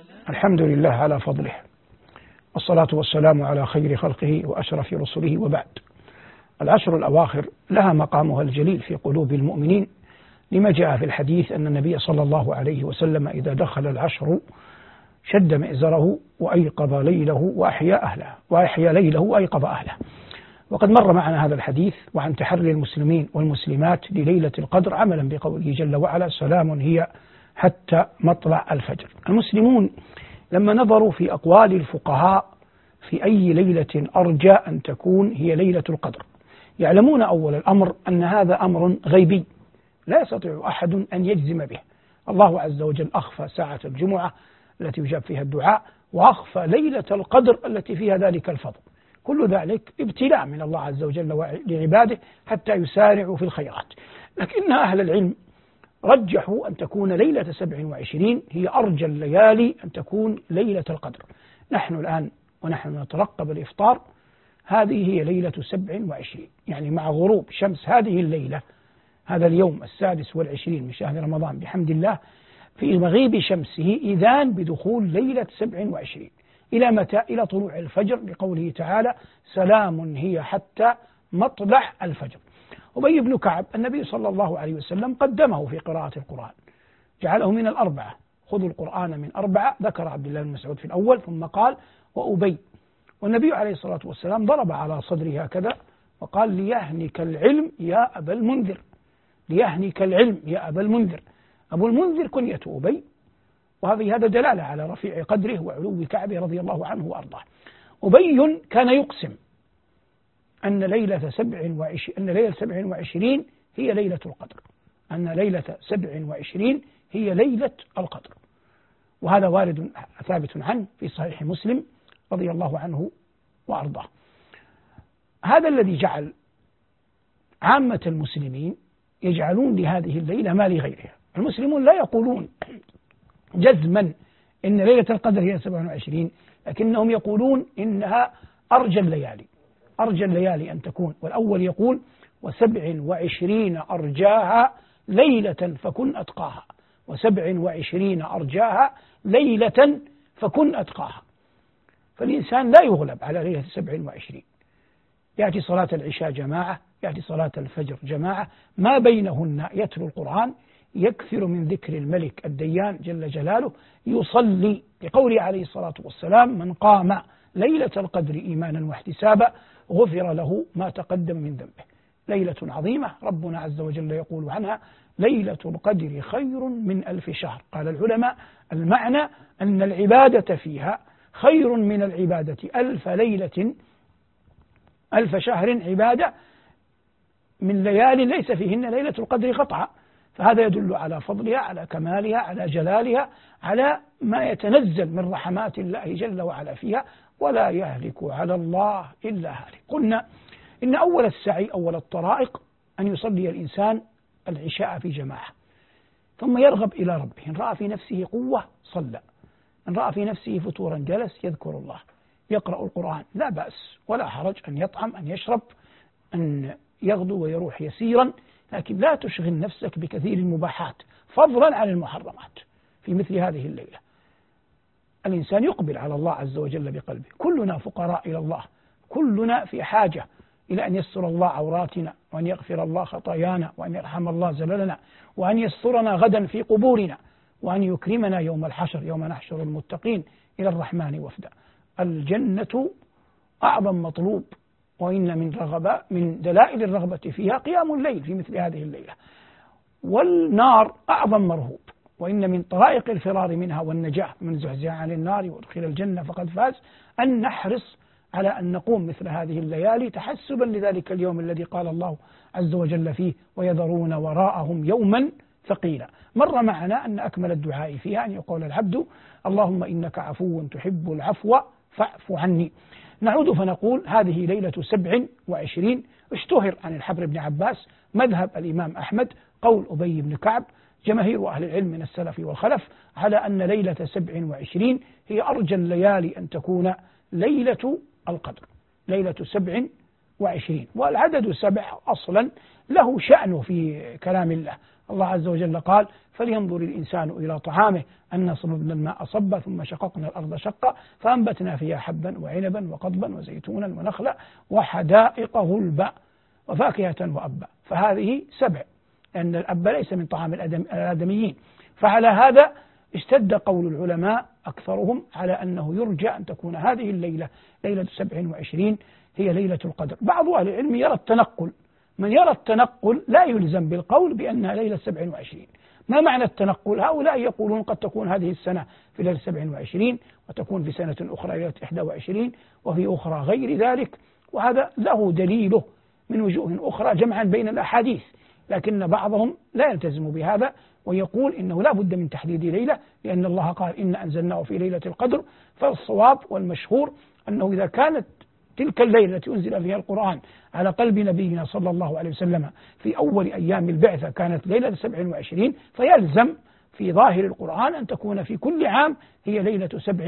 الحمد لله على فضله، والصلاة والسلام على خير خلقه وأشرف رسله، وبعد. العشر الأواخر لها مقامها الجليل في قلوب المؤمنين، لما جاء في الحديث أن النبي صلى الله عليه وسلم إذا دخل العشر شد مئزره وأيقظ ليله وأحيا ليله وأيقظ أهله. وقد مر معنا هذا الحديث وعن تحري المسلمين والمسلمات لليلة القدر عملا بقوله جل وعلا: سلام هي حتى مطلع الفجر. المسلمون لما نظروا في أقوال الفقهاء في أي ليلة أرجى أن تكون هي ليلة القدر، يعلمون أول الأمر أن هذا أمر غيبي لا يستطيع أحد أن يجزم به. الله عز وجل أخفى ساعة الجمعة التي يجاب فيها الدعاء، وأخفى ليلة القدر التي فيها ذلك الفضل. كل ذلك ابتلاء من الله عز وجل لعباده حتى يسارعوا في الخيرات. لكن أهل العلم رجحوا أن تكون ليلة 27 هي أرجى الليالي أن تكون ليلة القدر. نحن الآن ونحن نترقب الإفطار، هذه هي ليلة 27، يعني مع غروب شمس هذه الليلة، هذا اليوم 26 من شهر رمضان بحمد الله، في مغيب شمسه إذان بدخول ليلة 27. إلى متى؟ إلى طلوع الفجر، لقوله تعالى: سلام هي حتى مطلع الفجر. أبي بن كعب النبي صلى الله عليه وسلم قدمه في قراءة القرآن، جعله من الأربعة: خذوا القرآن من أربعة. ذكر عبد الله بن مسعود في الأول، ثم قال وأبي. والنبي عليه الصلاة والسلام ضرب على صدره هكذا وقال: ليهنك العلم يا أبا المنذر، ليهنك العلم يا أبا المنذر. أبو المنذر كنية أبي، هذا دلالة على رفيع قدره وعلو كعبه رضي الله عنه وأرضاه. أبي كان يقسم أن ليلة 27 هي ليلة القدر، أن ليلة 27 هي ليلة القدر، وهذا وارد ثابت عنه في صحيح مسلم رضي الله عنه وأرضاه. هذا الذي جعل عامة المسلمين يجعلون لهذه الليلة ما لغيرها. المسلمون لا يقولون جزما إن ليلة القدر هي 27، لكنهم يقولون إنها أرجى الليالي، أرجى الليالي أن تكون. والأول يقول: 27 أرجاها ليلة فكن أتقاها، 27 أرجاها ليلة فكن أتقاها. فالإنسان لا يغلب على ليلة 27. يأتي صلاة العشاء جماعة، يأتي صلاة الفجر جماعة، ما بينهن يتلو القرآن، يكثر من ذكر الملك الديان جل جلاله، يصلي، لقوله عليه الصلاة والسلام: من قام ليلة القدر إيمانا واحتسابا غفر له ما تقدم من ذنبه. ليلة عظيمة ربنا عز وجل يقول عنها: ليلة القدر خير من 1000 شهر. قال العلماء: المعنى أن العبادة فيها خير من العبادة 1000 ليلة، 1000 شهر عبادة من ليال ليس فيهن ليلة القدر قطعا. فهذا يدل على فضلها، على كمالها، على جلالها، على ما يتنزل من رحمات الله جل وعلا فيها. ولا يهلك على الله إلا هالك. قلنا إن أول السعي، أول الطرائق، أن يصلي الإنسان العشاء في جماعة، ثم يرغب إلى ربه. إن رأى في نفسه قوة صلى، إن رأى في نفسه فتورا جلس يذكر الله، يقرأ القرآن، لا بأس ولا حرج أن يطعم، أن يشرب، أن يغدو ويروح يسيرا، لكن لا تشغل نفسك بكثير المباحات فضلا عن المحرمات. في مثل هذه الليلة الإنسان يقبل على الله عز وجل بقلبه. كلنا فقراء إلى الله، كلنا في حاجة إلى أن يستر الله عوراتنا، وأن يغفر الله خطايانا، وأن يرحم الله زللنا، وأن يسترنا غدا في قبورنا، وأن يكرمنا يوم الحشر، يوم نحشر المتقين إلى الرحمن وفدا. الجنة أعظم مطلوب، وإن من دلائل الرغبة فيها قيام الليل في مثل هذه الليلة. والنار أعظم مرهوب، وإن من طرائق الفرار منها والنجاة من زحزح عن النار وادخل الجنة فقد فاز، أن نحرص على أن نقوم مثل هذه الليالي تحسبا لذلك اليوم الذي قال الله عز وجل فيه: ويذرون وراءهم يوما ثقيلا. مر معنا أن أكمل الدعاء فيها أن يقول العبد: اللهم إنك عفو تحب العفو فاعف عني. نعود فنقول: هذه ليلة 27. اشتهر عن الحبر بن عباس مذهب الإمام أحمد، قول أبي بن كعب، جماهير أهل العلم من السلف والخلف على أن ليلة 27 هي أرجى الليالي أن تكون ليلة القدر، ليلة 27. والعدد 7 أصلا له شأنه في كلام الله. الله عز وجل قال: فلينظر الإنسان إلى طعامه أنا صببنا الماء صبا ثم شققنا الأرض شقا فأنبتنا فيها حبا وعنبا وقضبا وزيتونا ونخلا وحدائق غلبا وفاكهة وأبا. فهذه 7، لأن الأب ليس من طعام الآدميين. فعلى هذا اشتد قول العلماء أكثرهم على أنه يرجى أن تكون هذه الليلة ليلة 27 هي ليلة القدر. بعض أهل العلم يرى التنقل، من يرى التنقل لا يلزم بالقول بأنها ليلة 27. ما معنى التنقل؟ هؤلاء يقولون قد تكون هذه السنة في ليلة 27 وتكون في سنة أخرى ليلة 21 وفي أخرى غير ذلك، وهذا له دليله من وجوه أخرى جمعا بين الأحاديث، لكن بعضهم لا يلتزم بهذا ويقول إنه لا بد من تحديد ليلة، لأن الله قال: إن أنزلناه في ليلة القدر. فالصواب والمشهور أنه إذا كانت تلك الليلة التي أنزل فيها القرآن على قلب نبينا صلى الله عليه وسلم في أول أيام البعثة كانت ليلة 27، فيلزم في ظاهر القرآن أن تكون في كل عام هي ليلة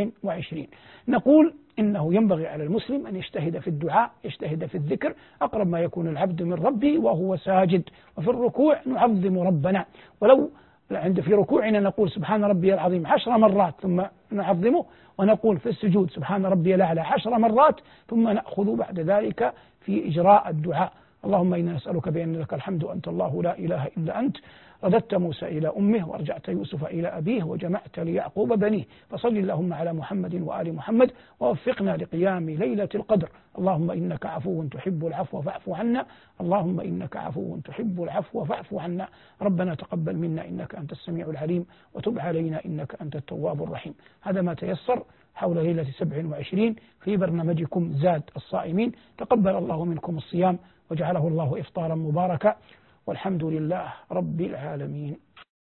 27. نقول إنه ينبغي على المسلم أن يجتهد في الدعاء، يجتهد في الذكر، أقرب ما يكون العبد من ربه وهو ساجد، وفي الركوع نعظم ربنا، ولو في ركوعنا نقول سبحان ربي العظيم 10 مرات ثم نعظمه، ونقول في السجود سبحان ربي الأعلى 10 مرات، ثم نأخذ بعد ذلك في إجراء الدعاء. اللهم إنا نسألك بأن لك الحمد أنت الله لا إله إلا أنت، رددت موسى إلى أمه ورجعت يوسف إلى أبيه وجمعت ليعقوب بنيه، فصل اللهم على محمد وآل محمد ووفقنا لقيام ليلة القدر. اللهم إنك عفو تحب العفو فاعف عنا، اللهم إنك عفو تحب العفو فاعف عنا. ربنا تقبل منا إنك أنت السميع العليم وتب علينا إنك أنت التواب الرحيم. هذا ما تيسر حول ليلة 27 في برنامجكم زاد الصائمين. تقبل الله منكم الصيام وجعله الله إفطارا مباركا، والحمد لله رب العالمين.